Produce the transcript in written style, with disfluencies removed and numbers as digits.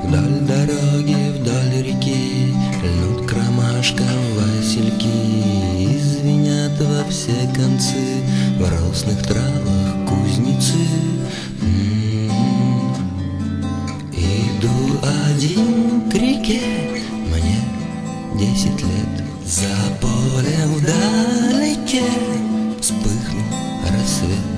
Вдоль дороги, вдоль реки льнут к ромашкам васильки, и звенят во все концы в росных травах кузнецы. Иду один к реке, мне 10 лет. За полем вдалеке вспыхнул рассвет.